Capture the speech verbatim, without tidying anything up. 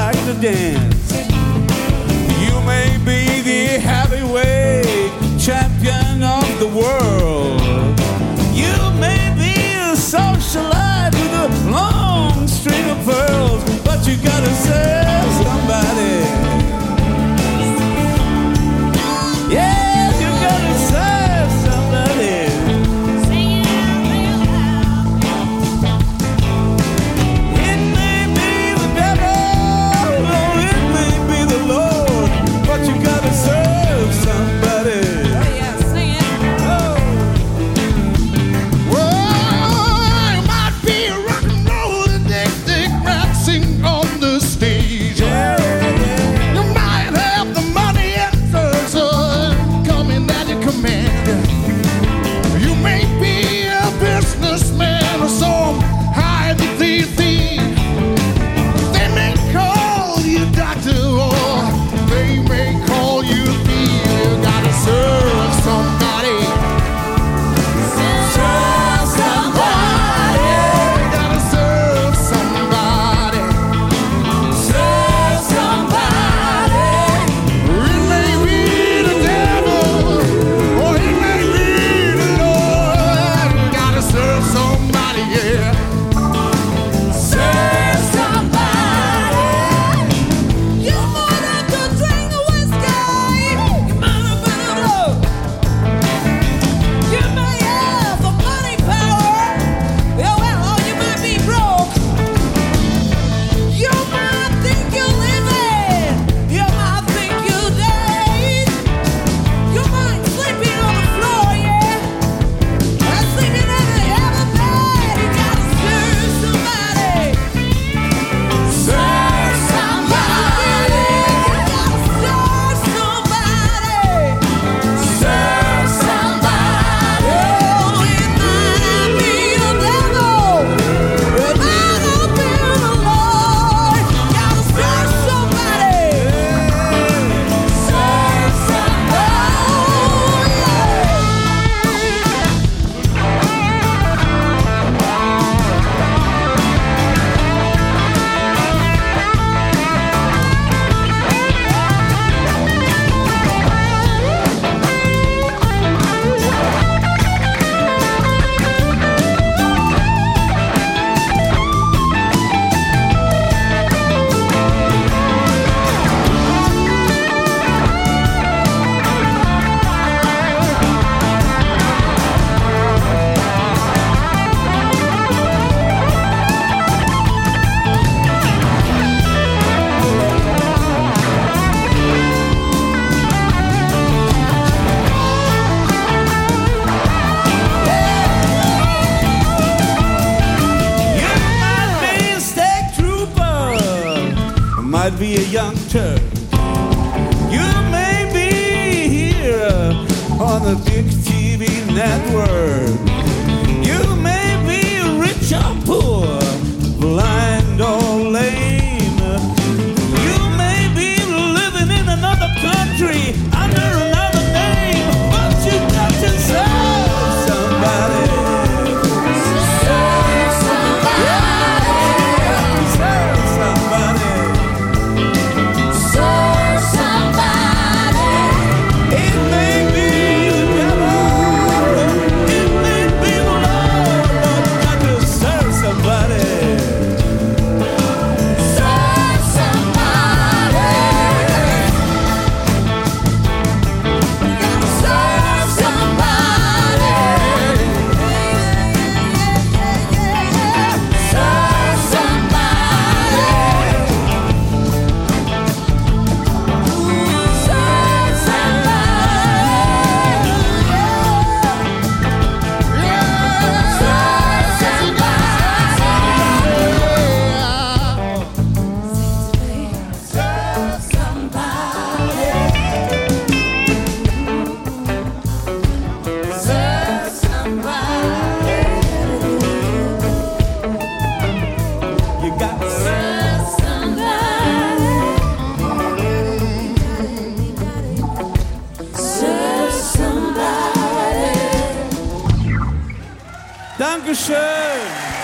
like to dance. You may be the heavyweight champion of the world. You may be a socialite with a long string of pearls, but you gotta serve somebody. Yeah, you gotta serve somebody. It may be the devil, or it may be the Lord, but you gotta serve somebody. Oh yeah, sing it. Oh. Well, you might be a rock and roll addicted, rapping on the stage. Yeah, yeah. You might have the money and further coming at your command. You may be a businessman or some high degree thief. They may call you doctor or they may call you thief. You gotta serve somebody. Serve somebody. You gotta serve somebody. Serve somebody. It may be the devil or it may be the Lord. You gotta serve somebody, yeah. Serve somebody. You might have to drink the whiskey. You might have been a low. You may have the money power. Yeah, well, or you might be broke. You might think you're living. You might think you're dead. You might sleeping on the floor, yeah. And sleeping in the other bed. You gotta serve somebody. Serve somebody. You gotta serve somebody. Serve somebody. Oh, it might not be the devil. It might not be the Lord. You gotta serve somebody. Serve somebody. You might be a state trooper, might be a young Turk. You may be here on the big T V network. You may be rich or poor, blind or lame. You may be living in another country under another name, but you got to serve somebody. Serve somebody. Serve somebody. Serve somebody. It may be the devil, it may be the Lord, but you got to serve somebody. Serve somebody. You gotta serve somebody. Serve somebody. Serve You got to serve. Serve somebody. Dankeschön.